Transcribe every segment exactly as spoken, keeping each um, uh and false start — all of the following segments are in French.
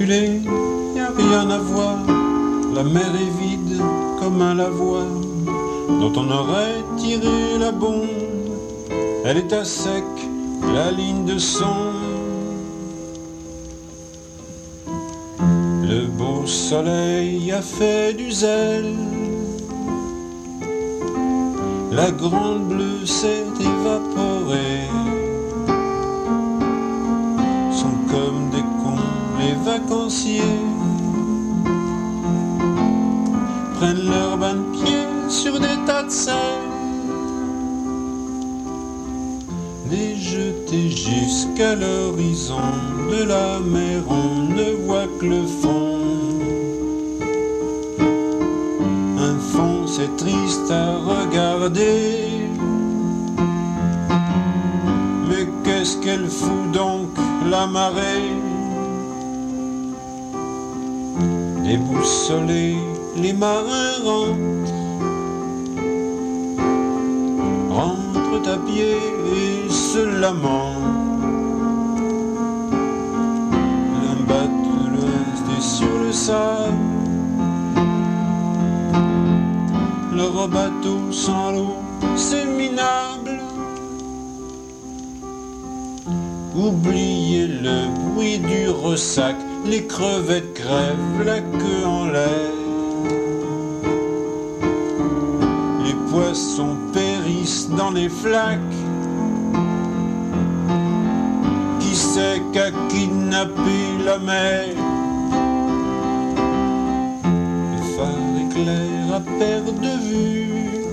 Circuler, y a rien à voir. La mer est vide comme un lavoir dont on aurait tiré la bombe. Elle est à sec, la ligne de son. Le beau soleil a fait du zèle. La grande bleue s'est évaporée. Sont comme des cons les vacanciers. Prennent leur bain de pied sur des tas de sel. Les jeter jusqu'à l'horizon de la mer, on ne voit que le fond. Un fond, c'est triste à regarder. Mais qu'est-ce qu'elle fout donc, la marée? Déboussolés, les marins rentrent, rentrent à pied et se lamentent. L'un bat de l'ouest et sur le sable, leur bateau sans l'eau, c'est minable. Oubliez le bruit du ressac, les crevettes crèvent la queue en l'air. Les poissons périssent dans les flaques. Qui sait qu'a kidnappé la mer? Les phares éclairent à perte de vue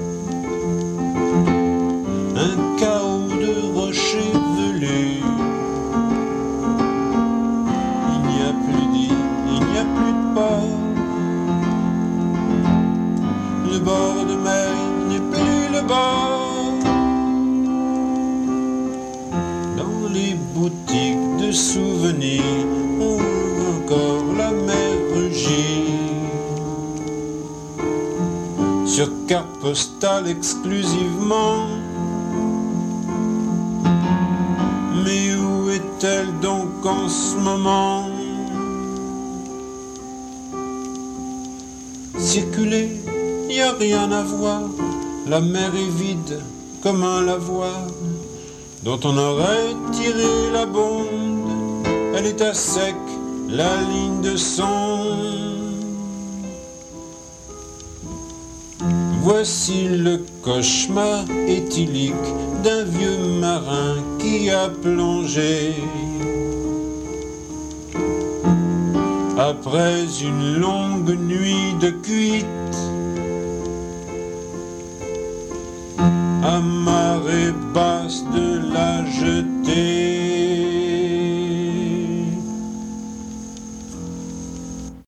un chaos de rochers velus. Le bord de mer n'est plus le bord. Dans les boutiques de souvenirs, on voit encore la mer rugir. Sur carte postale exclusivement. Mais où est-elle donc en ce moment? Circuler, y a rien à voir. La mer est vide comme un lavoir dont on aurait tiré la bombe. Elle est à sec, la ligne de son. Voici le cauchemar éthylique d'un vieux marin qui a plongé. Après une longue nuit de cuite, à marée basse de la jetée.